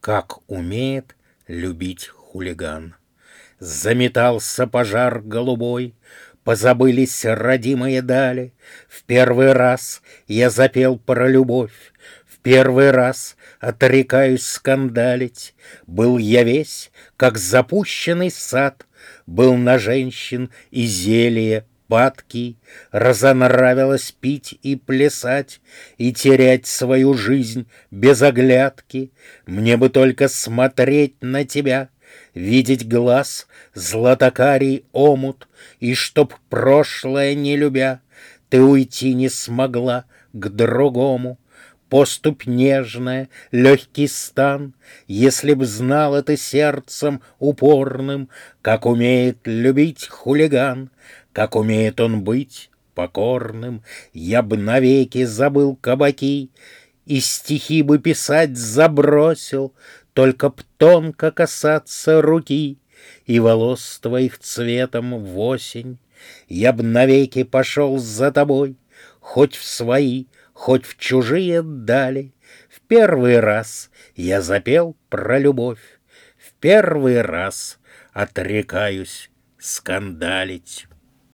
Как умеет любить хулиган. Заметался пожар голубой, позабылись родимые дали. В первый раз я запел про любовь, в первый раз отрекаюсь скандалить. Был я весь, как запущенный сад, был на женщин и зелье падкий, разонравилось пить и плясать, и терять свою жизнь без оглядки. Мне бы только смотреть на тебя, видеть глаз, златокарий омут, и чтоб, прошлое не любя, ты уйти не смогла к другому. Поступь нежная, легкий стан, если б знала ты сердцем упорным, как умеет любить хулиган, как умеет он быть покорным, я б навеки забыл кабаки и стихи бы писать забросил, только б тонко касаться руки и волос твоих цветом в осень. Я б навеки пошел за тобой, хоть в свои, хоть в чужие дали. В первый раз я запел про любовь, в первый раз отрекаюсь скандалить.